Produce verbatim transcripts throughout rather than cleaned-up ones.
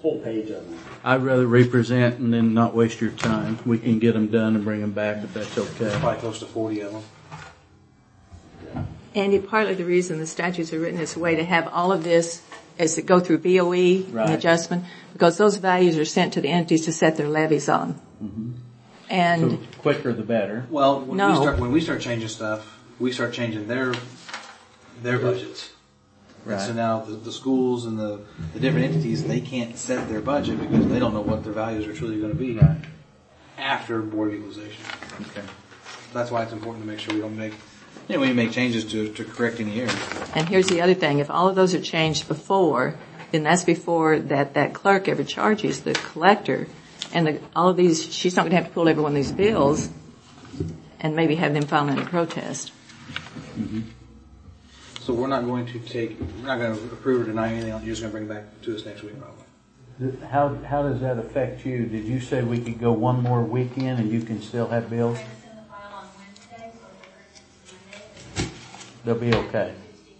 full page of them. I'd rather represent and then not waste your time. We can get them done and bring them back if that's okay. Probably close to forty of them. Andy, partly the reason the statutes are written this way to have all of this as it go through B O E Right. and adjustment, because those values are sent to the entities to set their levies on. Mm-hmm. And So quicker the better. Well, when, No. we start, when we start changing stuff, we start changing their their budgets. And Right. so now the, the schools and the, the different entities, they can't set their budget because they don't know what their values are truly going to be Right. after Board of Equalization. Okay. That's why it's important to make sure we don't make, you know, we make changes to, to correct any errors. And here's the other thing. If all of those are changed before, then that's before that, that clerk ever charges the collector. And the, all of these, she's not going to have to pull every one of these bills and maybe have them file any protest. Mm-hmm. So we're not going to take, we're not going to approve or deny anything. You're just going to bring it back to us next week, probably. How, how does that affect you? Did you say we could go one more weekend and you can still have bills? They'll be okay.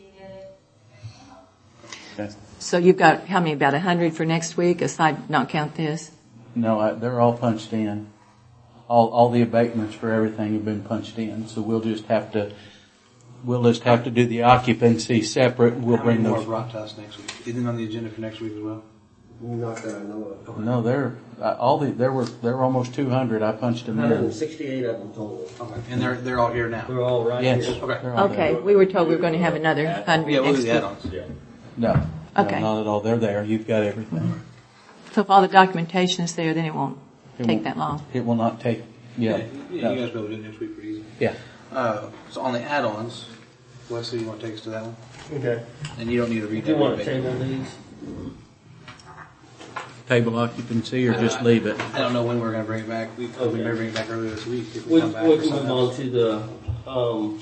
Okay. So you've got, how many, about a hundred for next week, aside, not count this? No, I, they're all punched in. All, all the abatements for everything have been punched in, so we'll just have to, we'll just have to do the occupancy separate. We'll How bring many more those. brought to us next week? Isn't it on the agenda for next week as well? Not that I know of. No, they're, uh, all the, there were, there were almost two hundred. I punched them one hundred in. sixty-eight of them total. Okay. And they're, they're all here now. They're all right Yes. here. Okay. They're all Okay, there. we were told we were going to have another hundred Yeah, we'll next do the week. add-ons. Yeah. No. Okay. No, not at all. They're there. You've got everything. So if all the documentation is there, then it won't It take won't- that long. It will not take, yeah. Yeah, no. you guys will be able to do it next week pretty easy. Yeah. Uh, so on the add-ons, Wesley, you want to take us to that one? Okay. And you don't need to read Do you that. want to verbatim. table these? Table occupancy or just leave it? I don't know when we're going to bring it back. We, Okay. we may bring it back earlier this week if we, We, come back. we or can move something on else. to the um,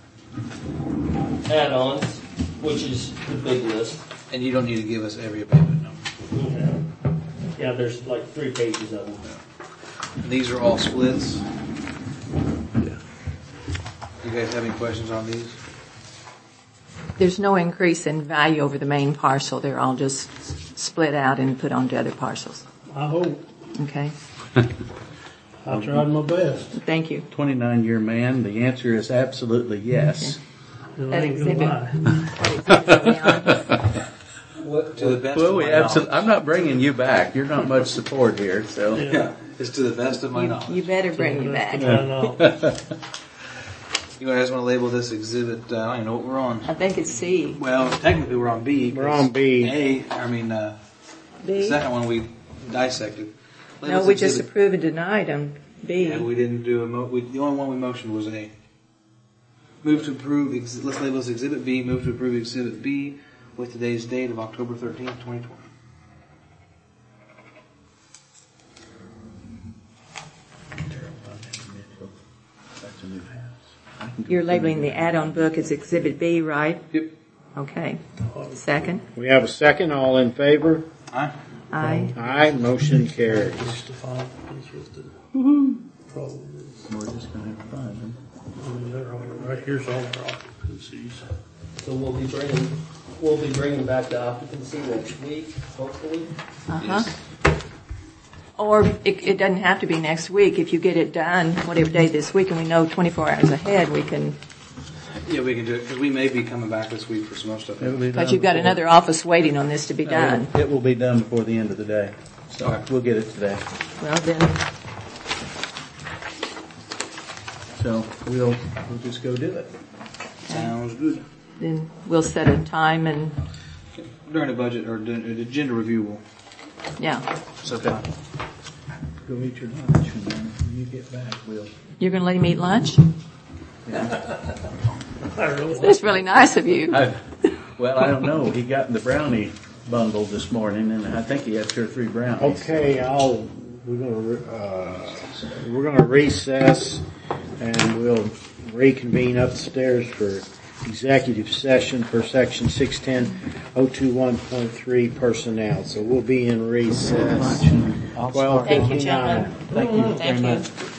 add-ons, which is the big list. And you don't need to give us every abatement number. Okay. Yeah, there's like three pages of them. And these are all splits. Yeah. You guys have any questions on these? There's no increase in value over the main parcel. They're all just split out and put onto other parcels. I hope. Okay? I tried my best. Thank you. twenty-nine year man, the answer is absolutely yes. And That I ain't gonna exhibit. lie. What, To the best Well, of we my absolutely, knowledge. I'm not bringing you back. You're not much support here, so. Yeah, it's to the best of my You, knowledge. you better bring me back. I know. You guys want to label this exhibit, uh, I don't even know what we're on. I think it's C. Well, technically we're on B. We're on B. A, I mean, uh, the B? second one we dissected. Label No, this we just exhibit- approved and denied on B. Yeah, we didn't do a mo, we, the only one we motioned was A. Move to approve, ex, let's label this exhibit B, move to approve exhibit B with today's date of October thirteenth, twenty twenty. That's a new house. I can go You're through labeling the it. add-on book as Exhibit B, right? Yep. Okay. Second? We have a second. All in favor? Aye. Aye. Aye. Motion carries. Just the five, it's just the problem is, We're just gonna have fun. I mean, they're all- Right here's all our occupancies. so we'll be bringing, we'll be bringing back the occupancy next week, hopefully. Uh-huh. Or it, it doesn't have to be next week. If you get it done, whatever day this week, and we know twenty-four hours ahead, we can, Yeah, we can do it, because we may be coming back this week for some more stuff. It'll be because done you've got before- another office waiting on this to be done. It will be done before the end of the day. So Okay. we'll get it today. Well, then, So we'll, we'll just go do it. Sounds good. then we'll set a time and, During the budget, or the the agenda review, we'll yeah. set that. Go eat your lunch and then when you get back, we'll. You're going to let him eat lunch? I really That's really nice of you. I, well, I don't know. He got the brownie bundle this morning and I think he had two or three brownies. Okay, I'll, we're gonna, re- uh, we're gonna recess and we'll reconvene upstairs for executive session for section six ten oh two one point three personnel. So we'll be in recess. I'll Twelve start. Thank you, fifty-nine. gentlemen. Thank you very Thank you. much.